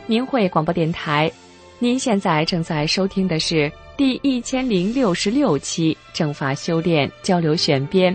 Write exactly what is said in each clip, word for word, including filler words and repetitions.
明慧广播电台，您现在正在收听的是第一千零六十六期正法修炼交流选编。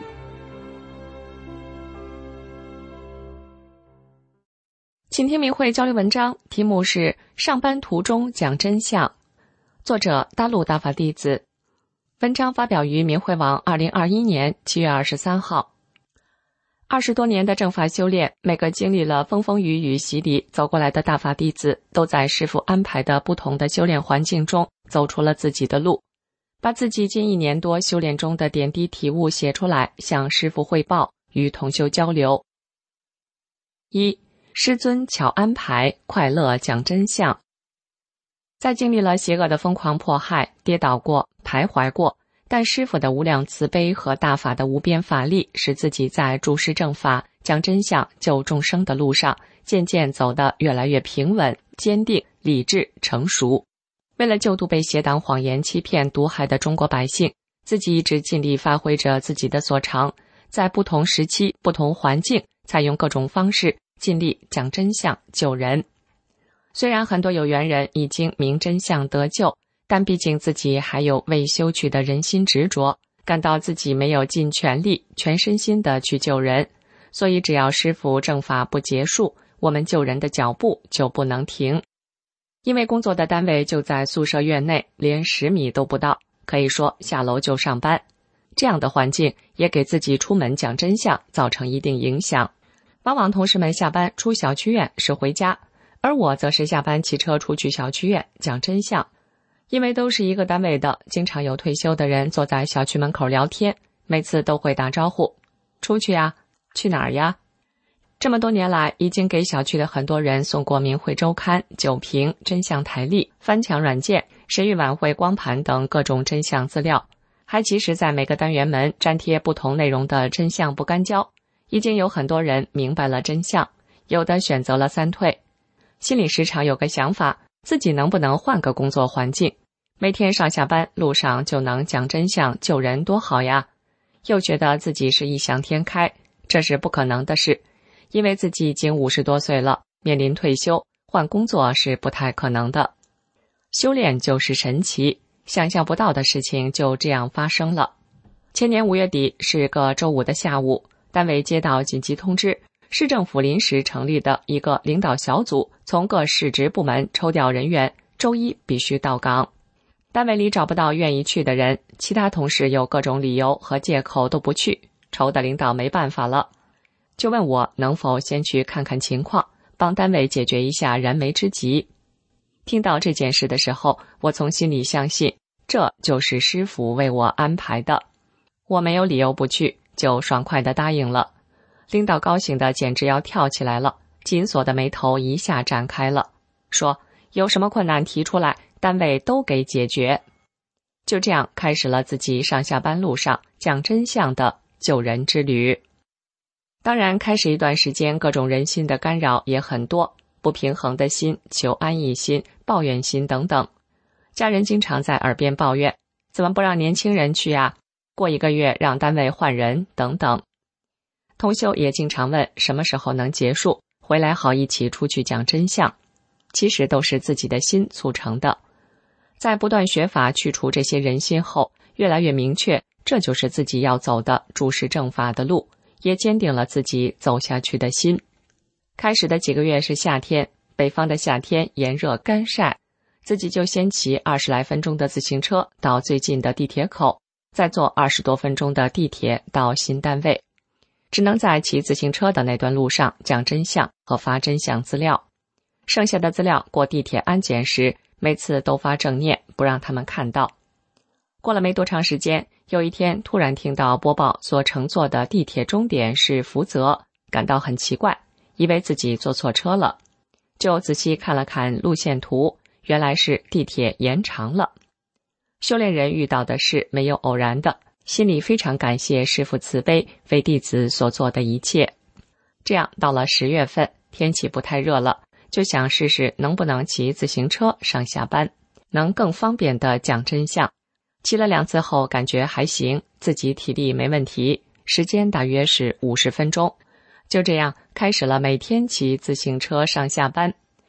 请听明慧交流文章，题目是上班途中讲真相，作者大陆大法弟子。文章发表于明慧网二零二一年七月二十三号。二十多年的正法修炼，每个经历了风风雨雨洗礼走过来的大法弟子，都在师父安排的不同的修炼环境中走出了自己的路，把自己近一年多修炼中的点滴体悟写出来，向师父汇报，与同修交流。一、师尊巧安排，快乐讲真相。在经历了邪恶的疯狂迫害，跌倒过，徘徊过，但师父的无量慈悲和大法的无边法力，使自己在注释正法、讲真相、救众生的路上，渐渐走得越来越平稳、坚定、理智、成熟。为了救度被邪党谎言欺骗、毒害的中国百姓，自己一直尽力发挥着自己的所长，在不同时期、不同环境，采用各种方式，尽力讲真相、救人。虽然很多有缘人已经明真相得救，但毕竟自己还有未修去的人心执着，感到自己没有尽全力、全身心的去救人，所以只要师父正法不结束，我们救人的脚步就不能停。因为工作的单位就在宿舍院内，连十米都不到，可以说下楼就上班。这样的环境也给自己出门讲真相造成一定影响。往往同事们下班出小区院是回家，而我则是下班骑车出去小区院讲真相。因为都是一个单位的，经常有退休的人坐在小区门口聊天，每次都会打招呼，出去呀？去哪儿呀？这么多年来，已经给小区的很多人送过明慧周刊、酒瓶、真相台历、翻墙软件、神谕晚会光盘等各种真相资料，还及时在每个单元门粘贴不同内容的真相不干胶。已经有很多人明白了真相，有的选择了三退。心里时常有个想法，自己能不能换个工作环境，每天上下班路上就能讲真相救人多好呀。又觉得自己是异想天开，这是不可能的事，因为自己已经五十多岁了，面临退休，换工作是不太可能的。修炼就是神奇，想象不到的事情就这样发生了。前年五月底是个周五的下午，单位接到紧急通知，市政府临时成立的一个领导小组从各市直部门抽调人员，周一必须到岗。单位里找不到愿意去的人，其他同事有各种理由和借口都不去，愁的领导没办法了，就问我能否先去看看情况，帮单位解决一下燃眉之急。听到这件事的时候，我从心里相信，这就是师父为我安排的。我没有理由不去，就爽快地答应了。领导高兴的简直要跳起来了，紧锁的眉头一下展开了，说有什么困难提出来，单位都给解决。就这样开始了自己上下班路上讲真相的救人之旅。当然开始一段时间，各种人心的干扰也很多，不平衡的心、求安逸心、抱怨心等等。家人经常在耳边抱怨，怎么不让年轻人去啊？过一个月让单位换人等等。同修也经常问什么时候能结束，回来好一起出去讲真相。其实都是自己的心促成的。在不断学法去除这些人心后，越来越明确，这就是自己要走的注释正法的路，也坚定了自己走下去的心。开始的几个月是夏天，北方的夏天炎热干晒，自己就先骑二十来分钟的自行车到最近的地铁口，再坐二十多分钟的地铁到新单位。只能在骑自行车的那段路上讲真相和发真相资料，剩下的资料过地铁安检时，每次都发正念，不让他们看到。过了没多长时间，有一天突然听到播报所乘坐的地铁终点是福泽，感到很奇怪，以为自己坐错车了，就仔细看了看路线图，原来是地铁延长了。修炼人遇到的事没有偶然的，心里非常感谢师父慈悲为弟子所做的一切。这样到了十月份，天气不太热了，就想试试能不能骑自行车上下班，能更方便地讲真相。骑了两次后感觉还行，自己体力没问题，时间大约是五十分钟。就这样开始了每天骑自行车上下班。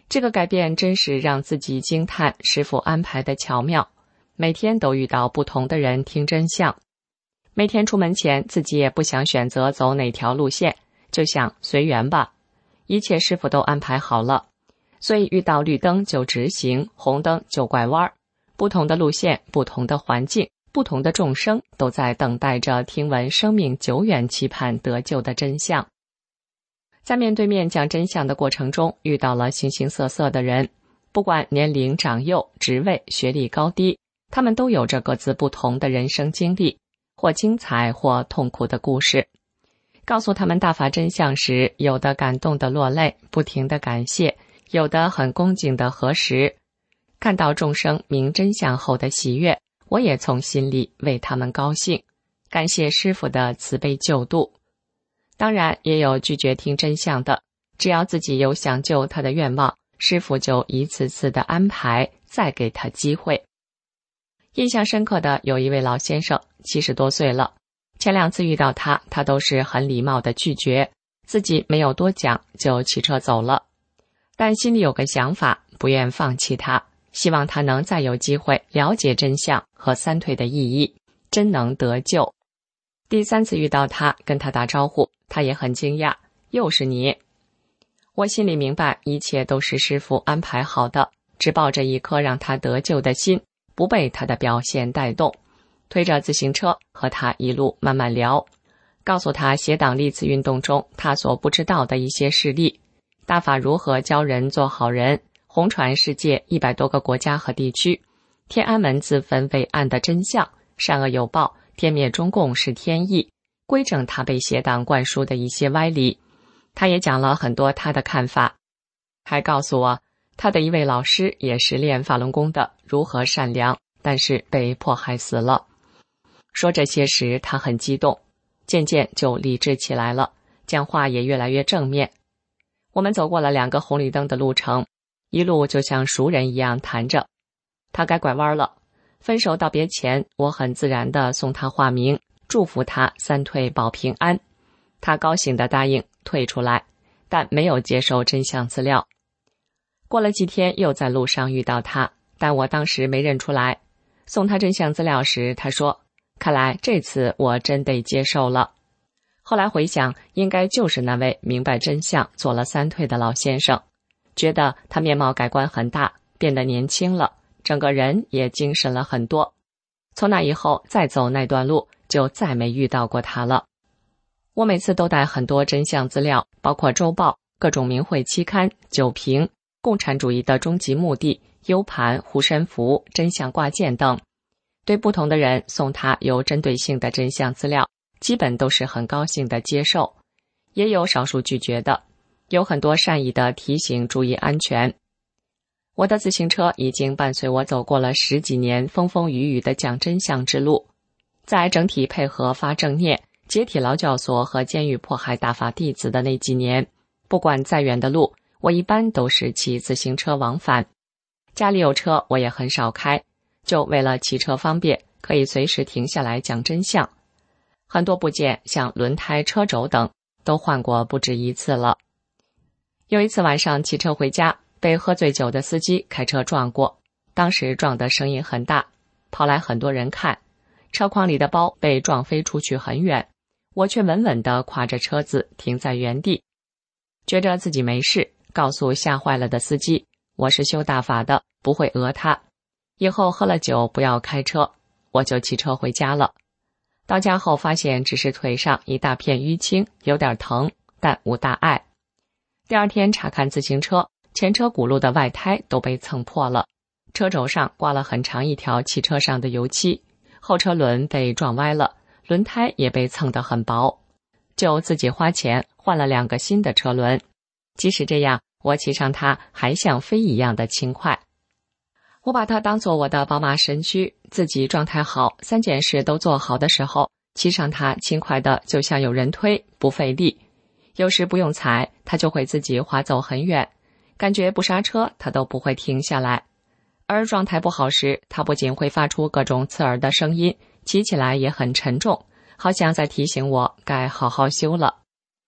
这个改变真是让自己惊叹师父安排的巧妙，每天都遇到不同的人听真相。每天出门前自己也不想选择走哪条路线，就想随缘吧，一切师父都安排好了，所以遇到绿灯就直行，红灯就拐弯。不同的路线，不同的环境，不同的众生都在等待着听闻生命久远期盼得救的真相。在面对面讲真相的过程中，遇到了形形色色的人，不管年龄长幼、职位、学历高低，他们都有着各自不同的人生经历，或精彩或痛苦的故事。告诉他们大法真相时，有的感动的落泪，不停的感谢，有的很恭敬的核实。看到众生明真相后的喜悦，我也从心里为他们高兴，感谢师父的慈悲救度。当然也有拒绝听真相的，只要自己有想救他的愿望，师父就一次次的安排，再给他机会。印象深刻的有一位老先生，七十多岁了，前两次遇到他，他都是很礼貌的拒绝，自己没有多讲就骑车走了，但心里有个想法，不愿放弃他，希望他能再有机会了解真相和三退的意义，真能得救。第三次遇到他，跟他打招呼，他也很惊讶，又是你。我心里明白，一切都是师父安排好的，只抱着一颗让他得救的心，不被他的表现带动，推着自行车和他一路慢慢聊，告诉他邪党历次运动中他所不知道的一些事例，大法如何教人做好人，红传世界一百多个国家和地区，天安门自焚为暗的真相，善恶有报，天灭中共是天意，规正他被邪党灌输的一些歪理。他也讲了很多他的看法，还告诉我他的一位老师也是练法轮功的，如何善良，但是被迫害死了。说这些时他很激动，渐渐就理智起来了，讲话也越来越正面。我们走过了两个红绿灯的路程，一路就像熟人一样谈着。他该拐弯了，分手道别前，我很自然地送他化名，祝福他三退保平安。他高兴地答应退出来，但没有接受真相资料。过了几天又在路上遇到他，但我当时没认出来。送他真相资料时，他说，看来这次我真得接受了。后来回想，应该就是那位明白真相做了三退的老先生，觉得他面貌改观很大，变得年轻了，整个人也精神了很多。从那以后再走那段路，就再没遇到过他了。我每次都带很多真相资料，包括周报、各种名汇期刊、酒瓶、共产主义的终极目的、U 盘、护身符、真相挂件等。对不同的人送他有针对性的真相资料，基本都是很高兴的接受，也有少数拒绝的，有很多善意的提醒注意安全。我的自行车已经伴随我走过了十几年风风雨雨的讲真相之路，在整体配合发正念、解体劳教所和监狱迫害大法弟子的那几年，不管再远的路，我一般都是骑自行车往返。家里有车我也很少开，就为了骑车方便，可以随时停下来讲真相。很多部件像轮胎、车轴等都换过不止一次了。有一次晚上骑车回家，被喝醉酒的司机开车撞过，当时撞的声音很大，跑来很多人看，车筐里的包被撞飞出去很远，我却稳稳地挎着车子停在原地，觉着自己没事，告诉吓坏了的司机，我是修大法的，不会讹他，以后喝了酒不要开车。我就骑车回家了。到家后发现只是腿上一大片淤青，有点疼，但无大碍。第二天查看自行车，前车轱辘的外胎都被蹭破了，车轴上挂了很长一条汽车上的油漆，后车轮被撞歪了，轮胎也被蹭得很薄，就自己花钱换了两个新的车轮。即使这样，我骑上它还像飞一样的轻快。我把它当作我的宝马神驹，自己状态好，三件事都做好的时候，骑上它轻快的就像有人推，不费力。有时不用踩，它就会自己滑走很远，感觉不刹车它都不会停下来。而状态不好时，它不仅会发出各种刺耳的声音，骑起来也很沉重，好像在提醒我该好好修了。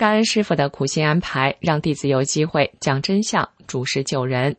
感恩师傅的苦心安排，让弟子有机会讲真相，主事救人。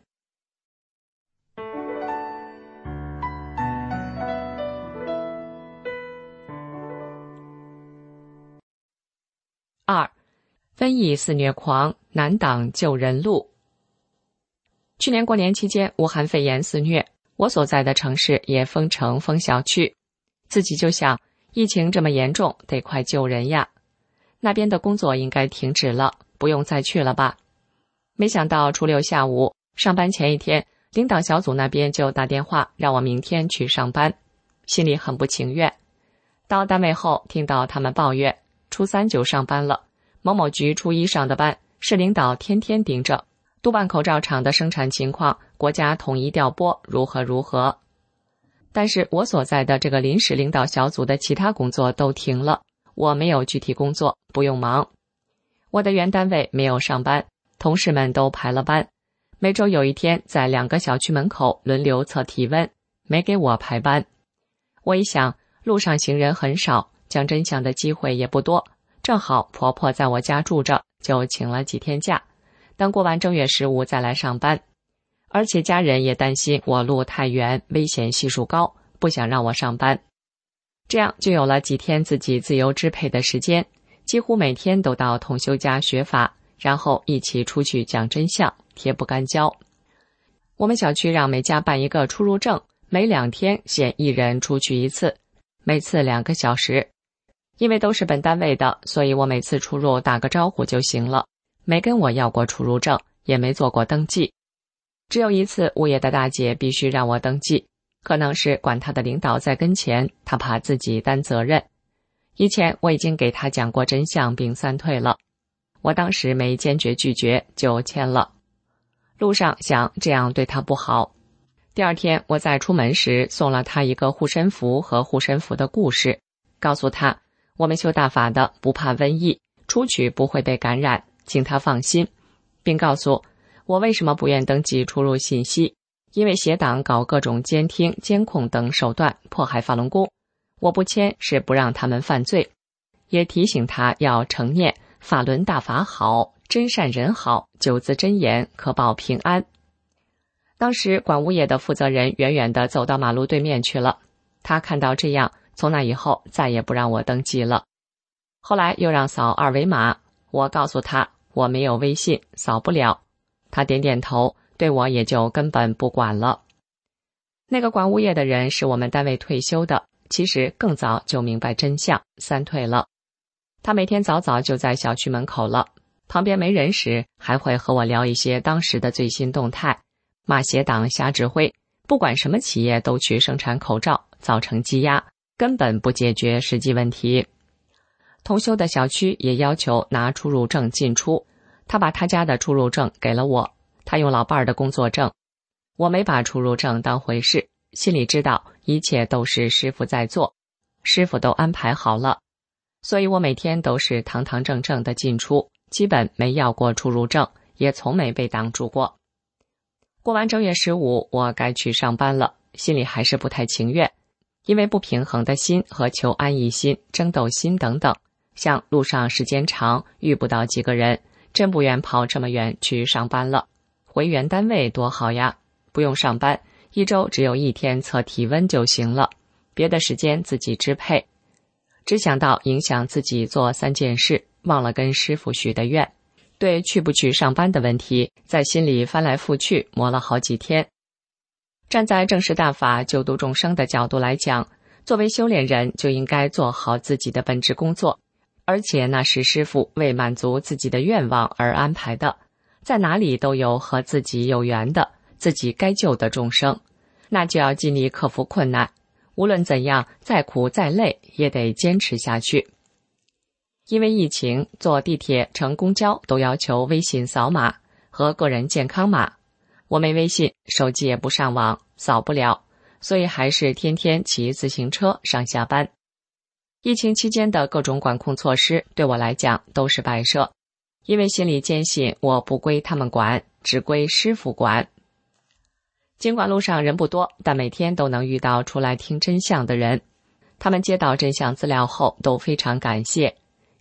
二，瘟疫肆虐狂，难挡救人路。去年过年期间，武汉肺炎肆虐，我所在的城市也封城封小区，自己就想，疫情这么严重，得快救人呀。那边的工作应该停止了，不用再去了吧。没想到初六下午，上班前一天，领导小组那边就打电话让我明天去上班，心里很不情愿。到单位后，听到他们抱怨，初三就上班了，某某局初一上的班，市领导天天盯着，督办口罩厂的生产情况，国家统一调拨，如何如何。但是我所在的这个临时领导小组的其他工作都停了，我没有具体工作，不用忙。我的原单位没有上班，同事们都排了班，每周有一天在两个小区门口轮流测体温，没给我排班。我一想，路上行人很少，讲真相的机会也不多，正好婆婆在我家住着，就请了几天假，等过完正月十五再来上班。而且家人也担心我路太远，危险系数高，不想让我上班。这样就有了几天自己自由支配的时间，几乎每天都到同修家学法，然后一起出去讲真相，贴不干胶。我们小区让每家办一个出入证，每两天限一人出去一次，每次两个小时。因为都是本单位的，所以我每次出入打个招呼就行了，没跟我要过出入证，也没做过登记。只有一次物业的大姐必须让我登记，可能是管她的领导在跟前，她怕自己担责任。以前我已经给她讲过真相并三退了，我当时没坚决拒绝，就签了。路上想这样对她不好。第二天我在出门时送了她一个护身符和护身符的故事，告诉她我们修大法的不怕瘟疫，出去不会被感染，请她放心，并告诉我为什么不愿登记出入信息，因为邪党搞各种监听、监控等手段迫害法轮功，我不签是不让他们犯罪。也提醒他要诚念法轮大法好，真善人好，九字真言可保平安。当时管物业的负责人远远地走到马路对面去了，他看到这样，从那以后再也不让我登记了。后来又让扫二维码，我告诉他我没有微信，扫不了。他点点头，对我也就根本不管了。那个管物业的人是我们单位退休的，其实更早就明白真相，三退了。他每天早早就在小区门口了，旁边没人时还会和我聊一些当时的最新动态，骂邪党瞎指挥，不管什么企业都去生产口罩，造成积压，根本不解决实际问题。同修的小区也要求拿出入证进出，他把他家的出入证给了我，他用老伴儿的工作证。我没把出入证当回事，心里知道一切都是师父在做，师父都安排好了，所以我每天都是堂堂正正的进出，基本没要过出入证，也从没被挡住过。过完正月十五，我该去上班了，心里还是不太情愿，因为不平衡的心和求安逸心、争斗心等等，像路上时间长，遇不到几个人，真不愿跑这么远去上班了，回原单位多好呀，不用上班，一周只有一天测体温就行了，别的时间自己支配。只想到影响自己做三件事，忘了跟师父许的愿。对去不去上班的问题，在心里翻来覆去磨了好几天。站在正视大法救度众生的角度来讲，作为修炼人就应该做好自己的本职工作，而且那是师父为满足自己的愿望而安排的，在哪里都有和自己有缘的自己该救的众生，那就要尽力克服困难，无论怎样，再苦再累也得坚持下去。因为疫情，坐地铁、乘公交都要求微信扫码和个人健康码，我没微信，手机也不上网，扫不了，所以还是天天骑自行车上下班。疫情期间的各种管控措施对我来讲都是摆设，因为心里坚信我不归他们管，只归师父管。尽管路上人不多，但每天都能遇到出来听真相的人，他们接到真相资料后都非常感谢，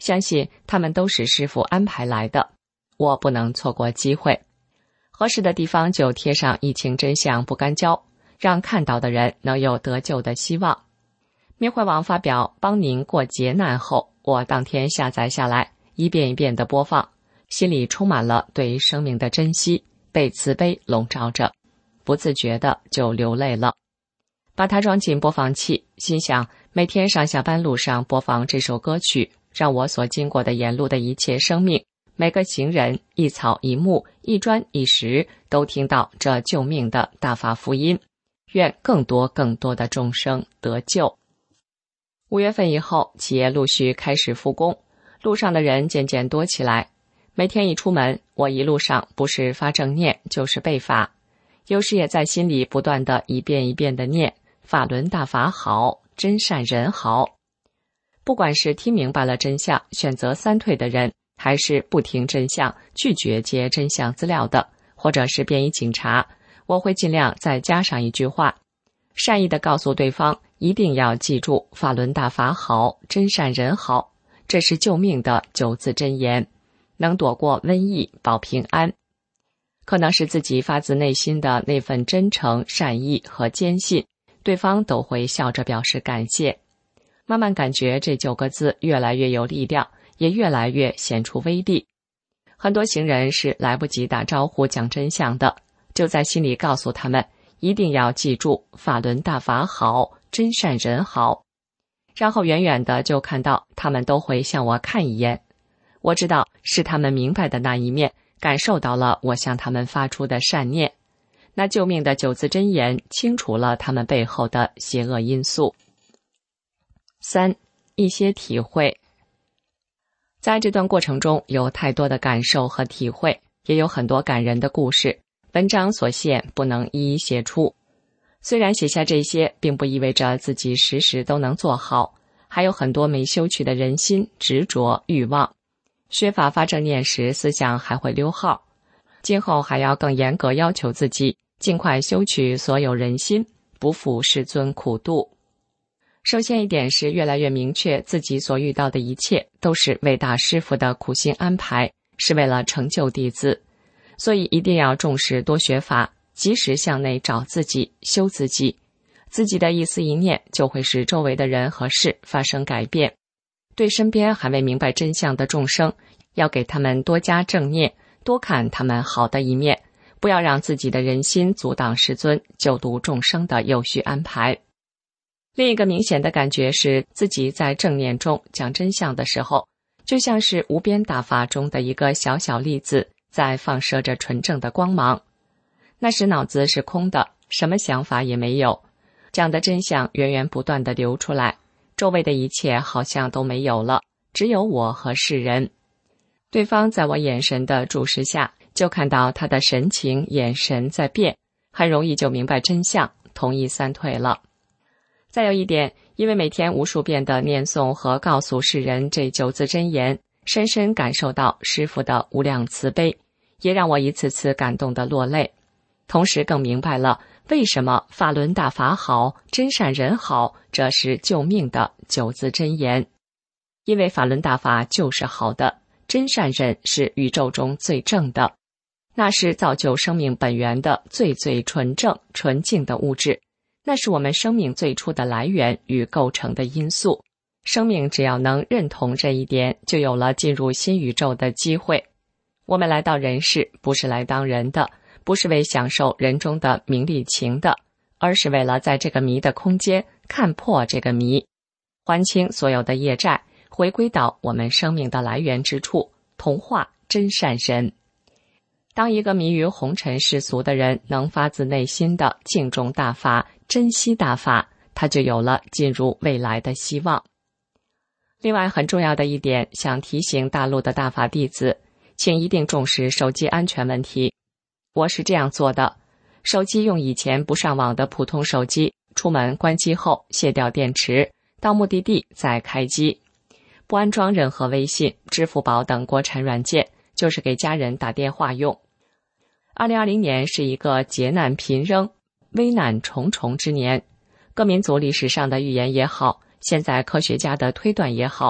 相信他们都是师父安排来的，我不能错过机会。合适的地方就贴上疫情真相不干胶，让看到的人能有得救的希望。明慧网发表帮您过劫难后，我当天下载下来，一遍一遍的播放，心里充满了对生命的珍惜，被慈悲笼罩着，不自觉的就流泪了。把它装进播放器，心想每天上下班路上播放这首歌曲，让我所经过的沿路的一切生命，每个行人，一草一木，一砖一石，都听到这救命的大法福音。愿更多更多的众生得救。五月份以后，企业陆续开始复工，路上的人渐渐多起来。每天一出门，我一路上不是发正念就是背法，有时也在心里不断的一遍一遍的念法轮大法好，真善人好。不管是听明白了真相选择三退的人，还是不听真相拒绝接真相资料的，或者是便衣警察，我会尽量再加上一句话，善意地告诉对方一定要记住法轮大法好，真善人好，这是救命的九字真言，能躲过瘟疫保平安。可能是自己发自内心的那份真诚善意和坚信，对方都会笑着表示感谢。慢慢感觉这九个字越来越有力量，也越来越显出威力。很多行人是来不及打招呼讲真相的，就在心里告诉他们一定要记住法轮大法好，真善人好。然后远远的就看到他们都会向我看一眼，我知道是他们明白的那一面，感受到了我向他们发出的善念。那救命的九字真言清除了他们背后的邪恶因素。三，一些体会。在这段过程中有太多的感受和体会，也有很多感人的故事，文章所限不能一一写出。虽然写下这些并不意味着自己时时都能做好，还有很多没修去的人心、执着、欲望。学法发正念时思想还会溜号，今后还要更严格要求自己，尽快修去所有人心，不负世尊苦度。首先一点是越来越明确自己所遇到的一切都是伟大师父的苦心安排，是为了成就弟子，所以一定要重视多学法，及时向内找自己，修自己。自己的一思一念就会使周围的人和事发生改变。对身边还未明白真相的众生，要给他们多加正念，多看他们好的一面，不要让自己的人心阻挡师尊救度众生的有序安排。另一个明显的感觉是自己在正念中讲真相的时候，就像是无边大法中的一个小小粒子在放射着纯正的光芒。那时脑子是空的，什么想法也没有，讲的真相源源不断地流出来，周围的一切好像都没有了，只有我和世人。对方在我眼神的注视下，就看到他的神情眼神在变，很容易就明白真相，同意三退了。再有一点，因为每天无数遍的念诵和告诉世人这九字真言，深深感受到师父的无量慈悲，也让我一次次感动的落泪。同时更明白了为什么法轮大法好，真善人好，这是救命的九字真言。因为法轮大法就是好的，真善人是宇宙中最正的，那是造就生命本源的最最纯正纯净的物质，那是我们生命最初的来源与构成的因素。生命只要能认同这一点，就有了进入新宇宙的机会。我们来到人世，不是来当人的，不是为享受人中的名利情的，而是为了在这个迷的空间看破这个迷，还清所有的业债，回归到我们生命的来源之处，同化真善人。当一个迷于红尘世俗的人能发自内心的敬重大法，珍惜大法，他就有了进入未来的希望。另外很重要的一点，想提醒大陆的大法弟子，请一定重视手机安全问题。我是这样做的，手机用以前不上网的普通手机，出门关机后卸掉电池，到目的地再开机，不安装任何微信、支付宝等国产软件，就是给家人打电话用。二零二零年是一个劫难频仍、危难重重之年，各民族历史上的预言也好，现在科学家的推断也好，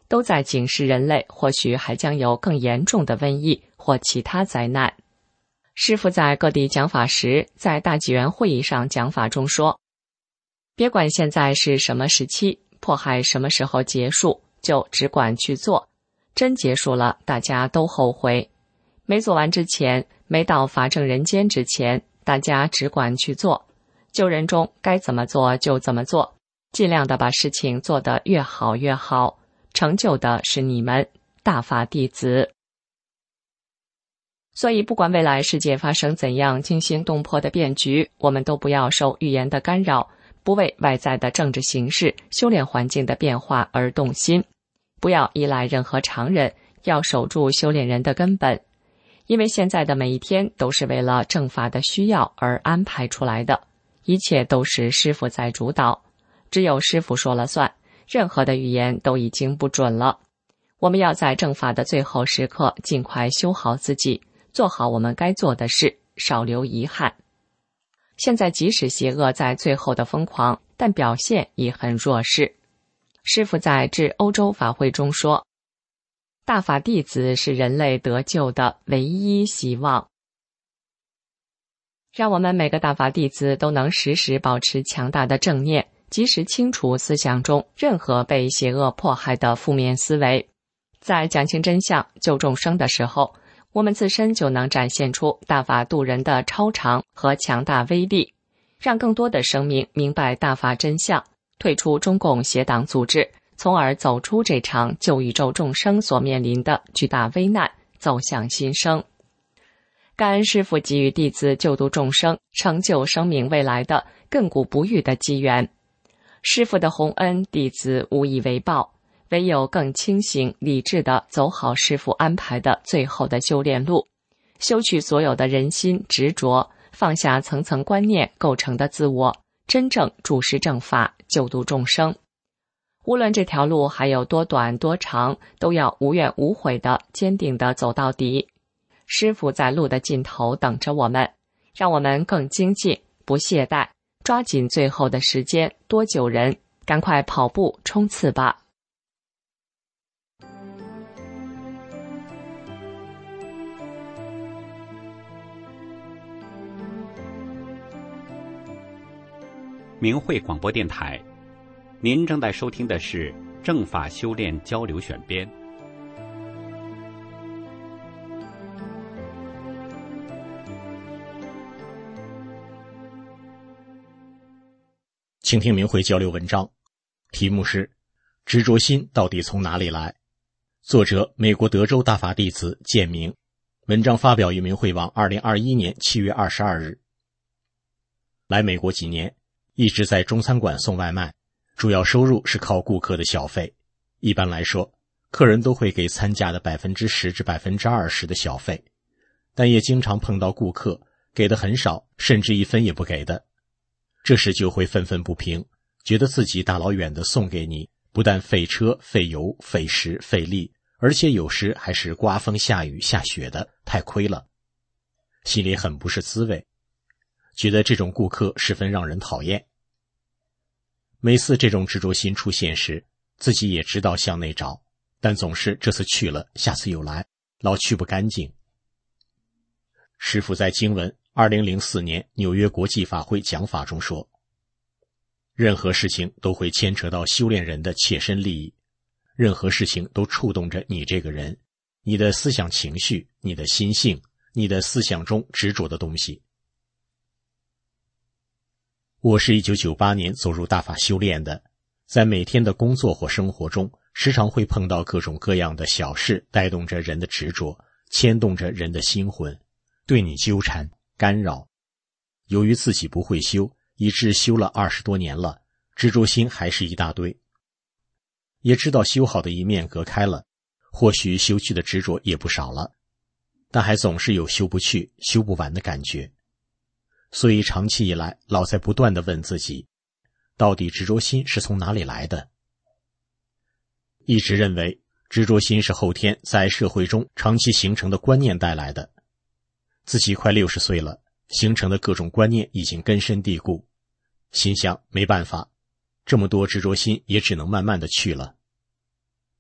都在警示人类，或许还将有更严重的瘟疫或其他灾难。师父在各地讲法时，在大纪元会议上讲法中说，别管现在是什么时期，迫害什么时候结束，就只管去做。真结束了，大家都后悔。没做完之前，没到法正人间之前，大家只管去做。救人中该怎么做就怎么做，尽量的把事情做得越好越好，成就的是你们大法弟子。所以不管未来世界发生怎样惊心动魄的变局，我们都不要受语言的干扰，不为外在的政治形势、修炼环境的变化而动心，不要依赖任何常人，要守住修炼人的根本。因为现在的每一天都是为了正法的需要而安排出来的，一切都是师父在主导，只有师父说了算，任何的语言都已经不准了。我们要在正法的最后时刻尽快修好自己，做好我们该做的事，少留遗憾。现在即使邪恶在最后的疯狂，但表现已很弱势。师父在致欧洲法会中说，大法弟子是人类得救的唯一希望。让我们每个大法弟子都能时时保持强大的正念，及时清除思想中任何被邪恶迫害的负面思维。在讲清真相、救众生的时候，我们自身就能展现出大法度人的超常和强大威力，让更多的生命明白大法真相，退出中共邪党组织，从而走出这场救宇宙众生所面临的巨大危难，走向新生。感恩师父给予弟子救度众生、成就生命未来的亘古不渝的机缘。师父的洪恩，弟子无以为报，唯有更清醒理智地走好师父安排的最后的修炼路，修去所有的人心执着，放下层层观念构成的自我，真正注视正法，救度众生。无论这条路还有多短多长，都要无怨无悔地坚定地走到底。师父在路的尽头等着我们，让我们更精进，不懈怠，抓紧最后的时间，多救人，赶快跑步冲刺吧。 明慧广播电台，您正在收听的是正法修炼交流选编。 请听明慧交流文章，题目是执着心到底从哪里来？作者美国德州大法弟子建明，文章发表于明慧网二零二一年七月二十二日。来美国几年，一直在中餐馆送外卖，主要收入是靠顾客的小费。一般来说，客人都会给餐价的百分之十至百分之二十的小费，但也经常碰到顾客给的很少，甚至一分也不给的。这时就会愤愤不平，觉得自己大老远的送给你，不但费车、费油、费时、费力，而且有时还是刮风下雨下雪的，太亏了，心里很不是滋味，觉得这种顾客十分让人讨厌。每次这种执着心出现时，自己也知道向内找，但总是这次去了，下次又来，老去不干净。师父在经文二零零四年纽约国际法会讲法中说，任何事情都会牵扯到修炼人的切身利益，任何事情都触动着你这个人，你的思想情绪，你的心性，你的思想中执着的东西。我是一九九八年走入大法修炼的，在每天的工作或生活中，时常会碰到各种各样的小事，带动着人的执着，牵动着人的心魂，对你纠缠干扰。由于自己不会修，以致修了二十多年了，执着心还是一大堆。也知道修好的一面隔开了，或许修去的执着也不少了，但还总是有修不去、修不完的感觉。所以长期以来，老在不断地问自己，到底执着心是从哪里来的？一直认为执着心是后天在社会中长期形成的观念带来的。自己快六十岁了，形成的各种观念已经根深蒂固，心想没办法，这么多执着心也只能慢慢的去了。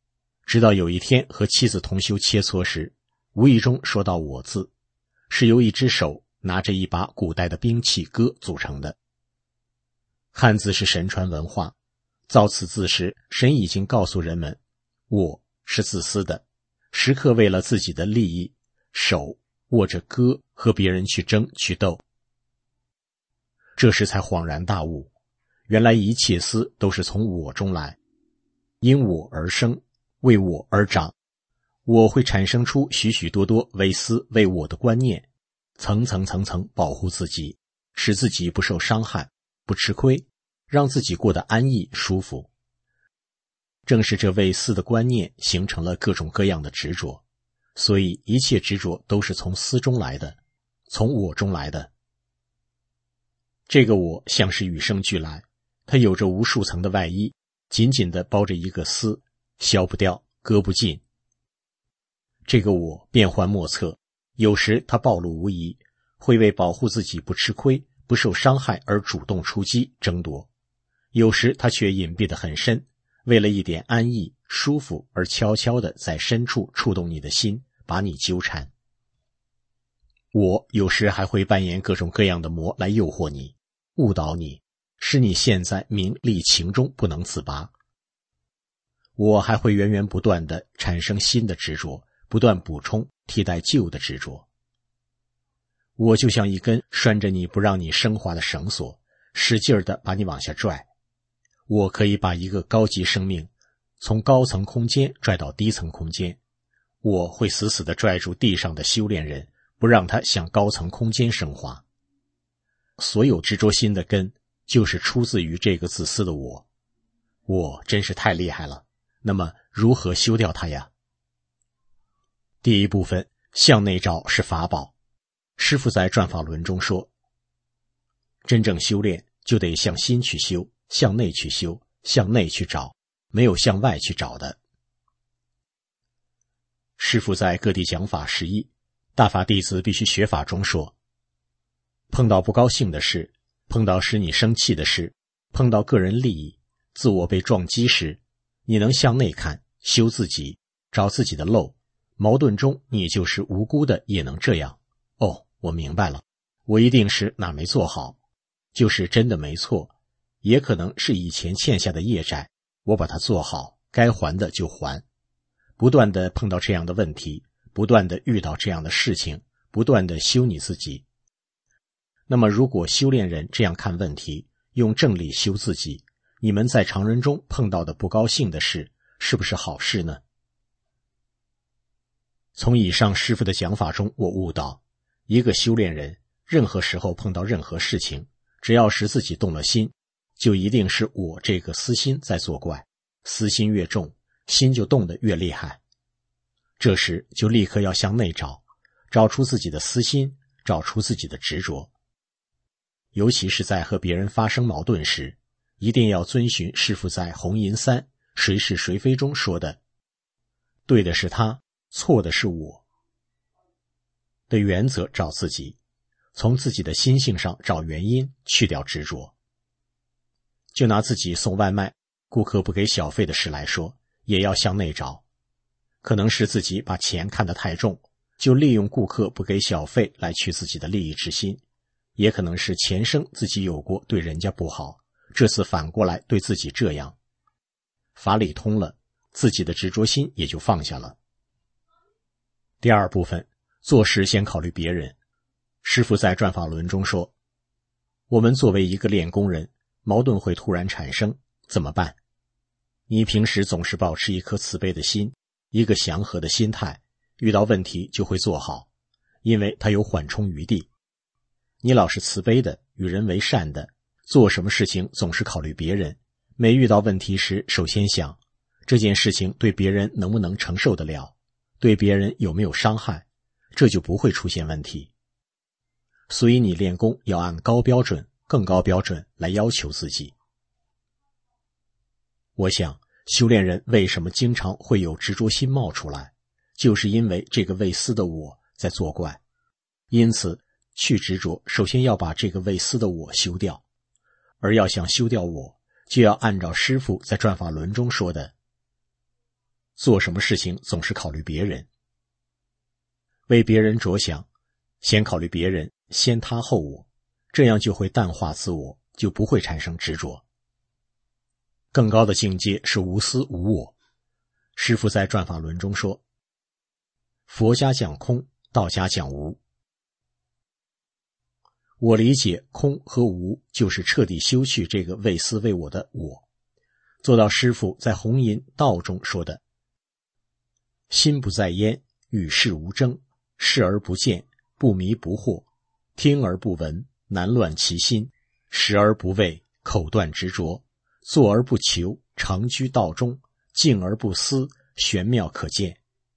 直到有一天和妻子同修切磋时，无意中说到我字，是由一只手拿着一把古代的兵器戈组成的。汉字是神传文化，造此字时，神已经告诉人们，我是自私的，时刻为了自己的利益，手握着戈和别人去争去斗。这时才恍然大悟，原来一切私都是从我中来，因我而生，为我而长。我会产生出许许多多为私为我的观念，层层层层保护自己，使自己不受伤害，不吃亏，让自己过得安逸舒服。正是这为私的观念形成了各种各样的执着，所以一切执着都是从私中来的，从我中来的。这个我像是与生俱来，它有着无数层的外衣，紧紧地包着一个私，消不掉，割不尽。这个我变幻莫测，有时它暴露无遗，会为保护自己不吃亏、不受伤害而主动出击争夺；有时它却隐蔽得很深，为了一点安逸舒服而悄悄地在深处触动你的心，把你纠缠。我有时还会扮演各种各样的魔来诱惑你，误导你，使你陷在名利情中不能自拔。我还会源源不断地产生新的执着，不断补充替代旧的执着。我就像一根拴着你不让你升华的绳索，使劲地把你往下拽。我可以把一个高级生命从高层空间拽到低层空间，我会死死地拽住地上的修炼人，不让他向高层空间升华。所有执着心的根就是出自于这个自私的我。我真是太厉害了，那么如何修掉它呀？第一部分，向内找是法宝。师父在转法轮中说，真正修炼就得向心去修，向内去修，向内去找，没有向外去找的。师父在各地讲法十一，大法弟子必须学法中说，碰到不高兴的事，碰到使你生气的事，碰到个人利益，自我被撞击时，你能向内看，修自己，找自己的漏，矛盾中你就是无辜的，也能这样。哦，我明白了，我一定是哪没做好，就是真的没错，也可能是以前欠下的业债，我把它做好，该还的就还。不断的碰到这样的问题，不断的遇到这样的事情，不断的修你自己。那么如果修炼人这样看问题，用正理修自己，你们在常人中碰到的不高兴的事，是不是好事呢？从以上师父的讲法中，我悟到，一个修炼人任何时候碰到任何事情，只要使自己动了心，就一定是我这个私心在作怪，私心越重，心就动得越厉害。这时就立刻要向内找，找出自己的私心，找出自己的执着。尤其是在和别人发生矛盾时，一定要遵循师父在红银三谁是谁非中说的，对的是他，错的是我的原则，找自己，从自己的心性上找原因，去掉执着。就拿自己送外卖，顾客不给小费的事来说，也要向内找。可能是自己把钱看得太重，就利用顾客不给小费来取自己的利益之心，也可能是前生自己有过对人家不好，这次反过来对自己这样。法理通了，自己的执着心也就放下了。第二部分，做事先考虑别人。师父在转法轮中说，我们作为一个练功人，矛盾会突然产生，怎么办？你平时总是保持一颗慈悲的心，一个祥和的心态，遇到问题就会做好，因为它有缓冲余地。你老是慈悲的，与人为善的，做什么事情总是考虑别人，每遇到问题时首先想，这件事情对别人能不能承受得了，对别人有没有伤害，这就不会出现问题。所以你练功要按高标准、更高标准来要求自己。我想，修炼人为什么经常会有执着心冒出来，就是因为这个为私的我在作怪。因此，去执着，首先要把这个为私的我修掉。而要想修掉我，就要按照师父在转法轮中说的， 做什么事情总是考虑别人，为别人着想，先考虑别人，先他后我，这样就会淡化自我，就不会产生执着。更高的境界是无私无我。师父在转法轮中说，佛家讲空，道家讲无。我理解空和无就是彻底休去这个为私为我的我，做到师父在弘淫道中说的，心不在焉，与世无争，视而不见，不迷不惑，听而不闻，难乱其心，食而不畏，口断执着，坐而不求，常居道中，静而不思，玄妙可见。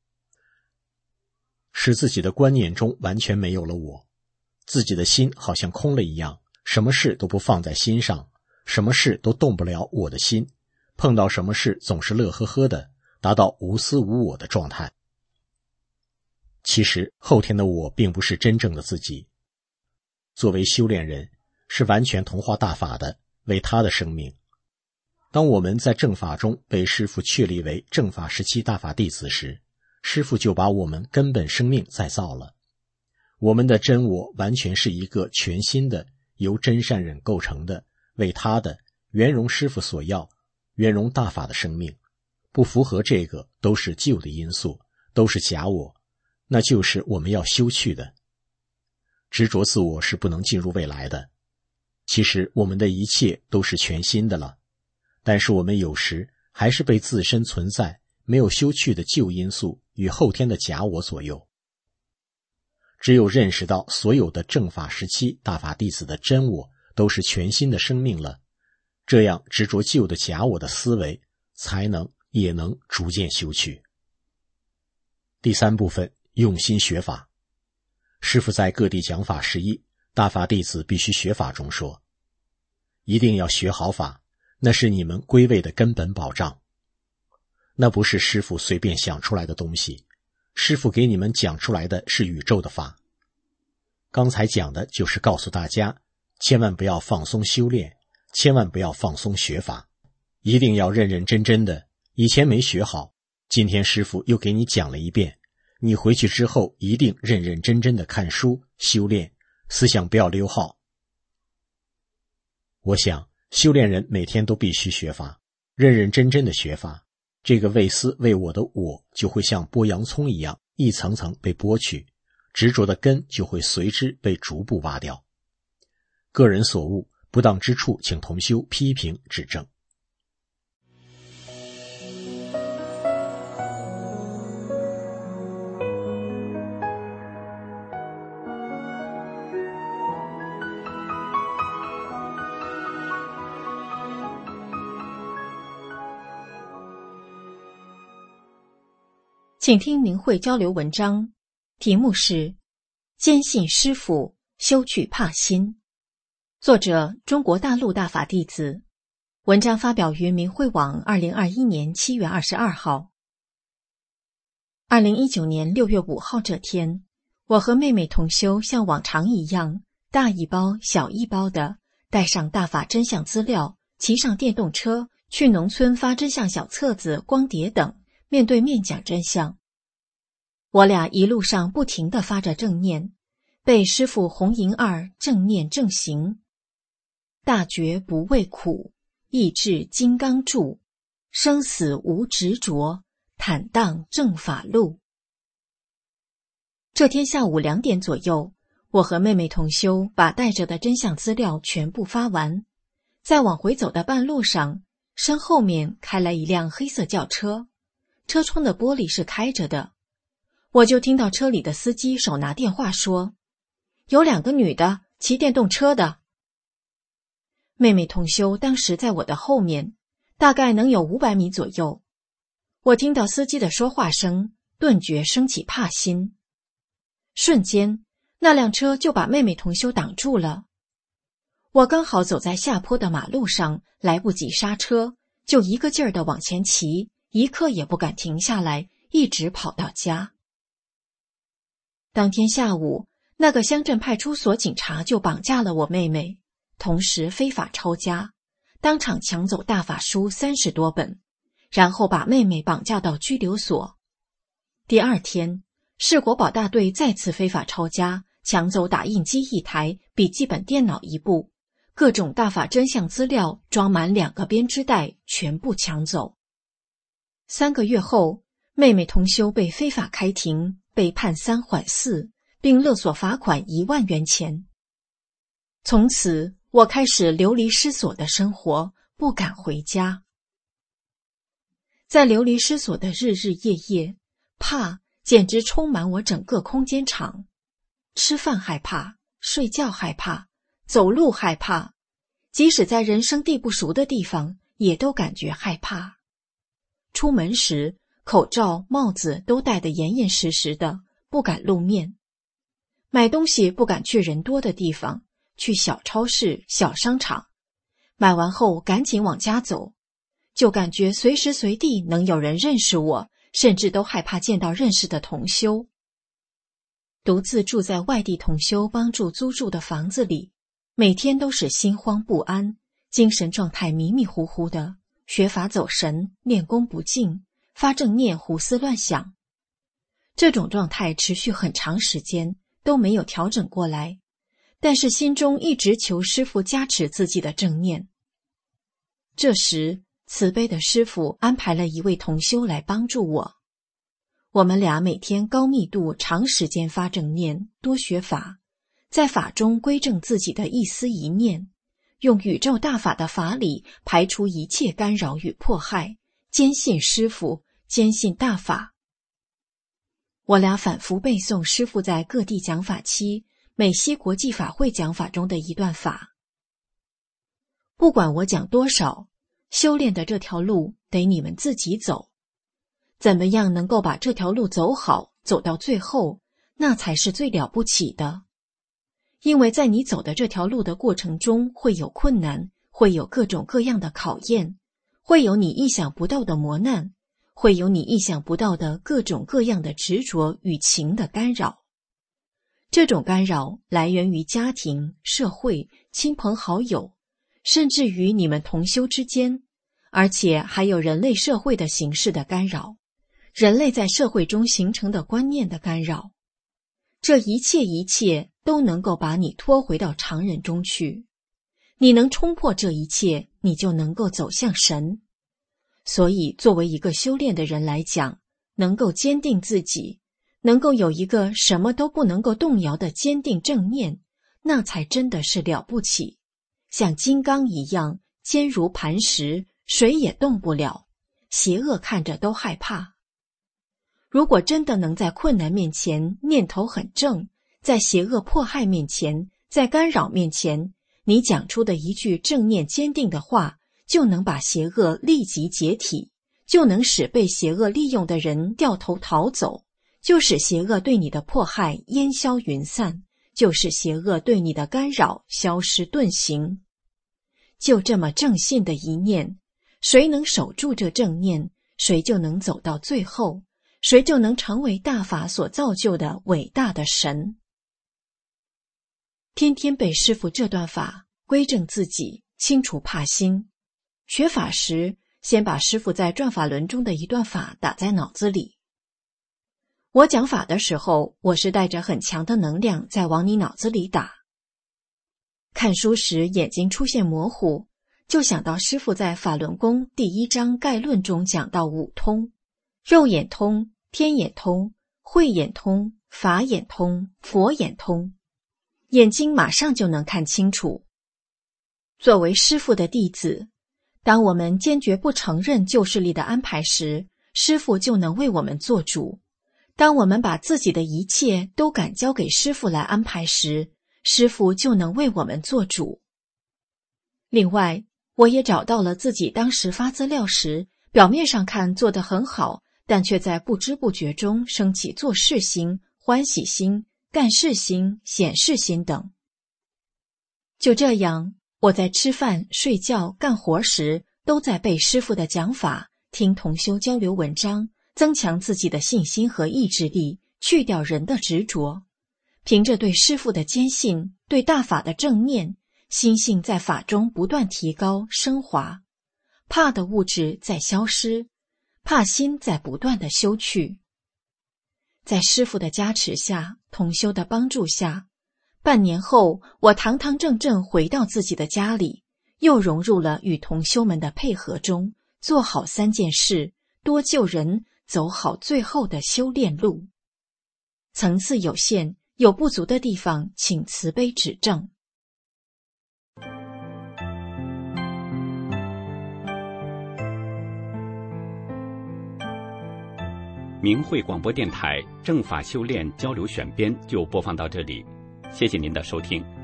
使自己的观念中完全没有了我，自己的心好像空了一样，什么事都不放在心上，什么事都动不了我的心，碰到什么事总是乐呵呵的，达到无私无我的状态。其实后天的我并不是真正的自己，作为修炼人，是完全同化大法的，为他的生命。当我们在正法中被师父确立为正法时期大法弟子时，师父就把我们根本生命再造了。我们的真我完全是一个全新的，由真善忍构成的，为他的，圆融师父所要，圆融大法的生命。不符合这个都是旧的因素，都是假我，那就是我们要修去的。执着自我是不能进入未来的。其实我们的一切都是全新的了，但是我们有时还是被自身存在没有修去的旧因素与后天的假我左右。只有认识到所有的正法时期大法弟子的真我都是全新的生命了，这样执着旧的假我的思维才能也能逐渐修去。第三部分，用心学法。师父在各地讲法十一，大法弟子必须学法中说，一定要学好法，那是你们归位的根本保障。那不是师父随便想出来的东西，师父给你们讲出来的是宇宙的法。刚才讲的就是告诉大家，千万不要放松修炼，千万不要放松学法，一定要认认真真的。以前没学好，今天师父又给你讲了一遍，你回去之后一定认认真真的看书修炼，思想不要溜号。我想修炼人每天都必须学法，认认真真的学法，这个为私为我的我就会像剥洋葱一样一层层被剥去，执着的根就会随之被逐步挖掉。个人所悟不当之处，请同修批评指正。 请听明慧交流文章，题目是坚信师父，修去怕心。作者中国大陆大法弟子，文章发表于明慧网二零二一年七月二十二号。二零一九年六月五号这天，我和妹妹同修像往常一样，大一包小一包的带上大法真相资料，骑上电动车去农村发真相小册子、光碟等，面对面讲真相。我俩一路上不停地发着正念，被师父弘淫二正念正行，大觉不畏苦，意志金刚柱，生死无执着，坦荡正法路。这天下午两点左右，我和妹妹同修把带着的真相资料全部发完，在往回走的半路上，身后面开来一辆黑色轿车，车窗的玻璃是开着的，我就听到车里的司机手拿电话说，有两个女的骑电动车的。妹妹同修当时在我的后面，大概能有五百米左右。我听到司机的说话声，顿觉升起怕心。瞬间，那辆车就把妹妹同修挡住了。我刚好走在下坡的马路上，来不及刹车，就一个劲儿地往前骑，一刻也不敢停下来，一直跑到家。当天下午，那个乡镇派出所警察就绑架了我妹妹，同时非法抄家，当场抢走大法书三十多本， 然后把妹妹绑架到拘留所。第二天，市国保大队再次非法抄家，抢走打印机一台，笔记本电脑一部，各种大法真相资料装满两个编织袋，全部抢走。三个月后，妹妹同修被非法开庭，被判三缓四，并勒索罚款一万元钱。从此，我开始流离失所的生活，不敢回家。在流离失所的日日夜夜，怕简直充满我整个空间场。吃饭害怕，睡觉害怕，走路害怕，即使在人生地不熟的地方，也都感觉害怕。出门时，口罩、帽子都戴得严严实实的，不敢露面。买东西不敢去人多的地方，去小超市、小商场。买完后赶紧往家走，就感觉随时随地能有人认识我，甚至都害怕见到认识的同修。独自住在外地同修帮助租住的房子里，每天都是心慌不安，精神状态迷迷糊糊的，学法走神，练功不进，发正念胡思乱想。这种状态持续很长时间，都没有调整过来，但是心中一直求师父加持自己的正念。这时，慈悲的师父安排了一位同修来帮助我。我们俩每天高密度长时间发正念，多学法，在法中归正自己的一思一念，用宇宙大法的法理排除一切干扰与迫害，坚信师父，坚信大法。我俩反复背诵师父在各地讲法期美西国际法会讲法中的一段法。不管我讲多少，修炼的这条路得你们自己走。怎么样能够把这条路走好，走到最后，那才是最了不起的。因为在你走的这条路的过程中，会有困难，会有各种各样的考验，会有你意想不到的磨难，会有你意想不到的各种各样的执着与情的干扰。这种干扰来源于家庭、社会、亲朋好友，甚至于你们同修之间，而且还有人类社会的形式的干扰，人类在社会中形成的观念的干扰。这一切一切都能够把你拖回到常人中去。你能冲破这一切，你就能够走向神。所以作为一个修炼的人来讲，能够坚定自己，能够有一个什么都不能够动摇的坚定正念，那才真的是了不起。像金刚一样坚如磐石，谁也动不了，邪恶看着都害怕。如果真的能在困难面前念头很正，在邪恶迫害面前，在干扰面前，你讲出的一句正念坚定的话，就能把邪恶立即解体，就能使被邪恶利用的人掉头逃走，就使邪恶对你的迫害烟消云散，就使邪恶对你的干扰消失遁形。就这么正信的一念，谁能守住这正念，谁就能走到最后，谁就能成为大法所造就的伟大的神。天天背师父这段法，归正自己，清除怕心。学法时，先把师父在转法轮中的一段法打在脑子里。我讲法的时候，我是带着很强的能量在往你脑子里打。看书时眼睛出现模糊，就想到师父在法轮功第一章概论中讲到五通：肉眼通、天眼通、慧眼通、法眼通、佛眼通，眼睛马上就能看清楚。作为师父的弟子，当我们坚决不承认旧势力的安排时，师父就能为我们做主。当我们把自己的一切都敢交给师父来安排时，师父就能为我们做主。另外，我也找到了自己当时发资料时，表面上看做得很好，但却在不知不觉中升起做事心、欢喜心、干事心、显示心等。就这样，我在吃饭、睡觉、干活时，都在背师父的讲法，听同修交流文章，增强自己的信心和意志力，去掉人的执着。凭着对师父的坚信，对大法的正念，心性在法中不断提高升华，怕的物质在消失， 怕心在不断的修去。在师父的加持下，同修的帮助下，半年后，我堂堂正正回到自己的家里，又融入了与同修们的配合中，做好三件事，多救人，走好最后的修炼路。层次有限，有不足的地方，请慈悲指正。 明慧广播电台正法修炼交流选编就播放到这里，谢谢您的收听。